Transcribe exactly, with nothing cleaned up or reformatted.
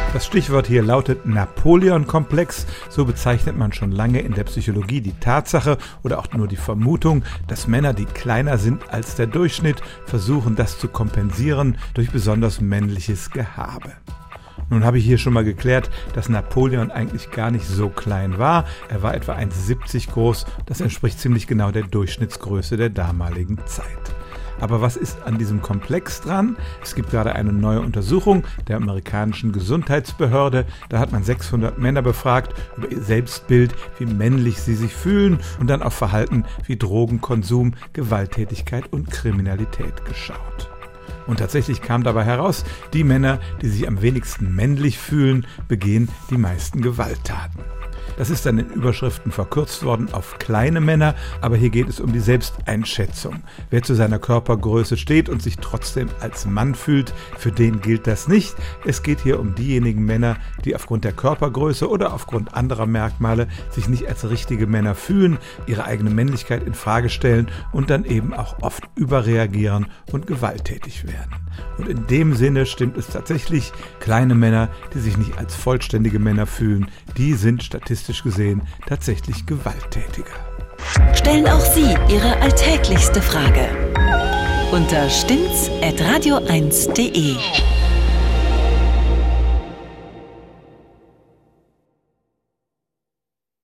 Das Stichwort hier lautet Napoleon-Komplex. So bezeichnet man schon lange in der Psychologie die Tatsache oder auch nur die Vermutung, dass Männer, die kleiner sind als der Durchschnitt, versuchen, das zu kompensieren durch besonders männliches Gehabe. Nun habe ich hier schon mal geklärt, dass Napoleon eigentlich gar nicht so klein war. Er war etwa eins Komma siebzig groß. Das entspricht ziemlich genau der Durchschnittsgröße der damaligen Zeit. Aber was ist an diesem Komplex dran? Es gibt gerade eine neue Untersuchung der amerikanischen Gesundheitsbehörde. Da hat man sechshundert Männer befragt über ihr Selbstbild, wie männlich sie sich fühlen und dann auf Verhalten wie Drogenkonsum, Gewalttätigkeit und Kriminalität geschaut. Und tatsächlich kam dabei heraus, die Männer, die sich am wenigsten männlich fühlen, begehen die meisten Gewalttaten. Das ist dann in Überschriften verkürzt worden auf kleine Männer, aber hier geht es um die Selbsteinschätzung. Wer zu seiner Körpergröße steht und sich trotzdem als Mann fühlt, für den gilt das nicht. Es geht hier um diejenigen Männer, die aufgrund der Körpergröße oder aufgrund anderer Merkmale sich nicht als richtige Männer fühlen, ihre eigene Männlichkeit in Frage stellen und dann eben auch oft überreagieren und gewalttätig werden. Und in dem Sinne stimmt es tatsächlich, kleine Männer, die sich nicht als vollständige Männer fühlen, die sind statistisch gesehen tatsächlich gewalttätiger. Stellen auch Sie Ihre alltäglichste Frage unter stimmt's at radio eins punkt de.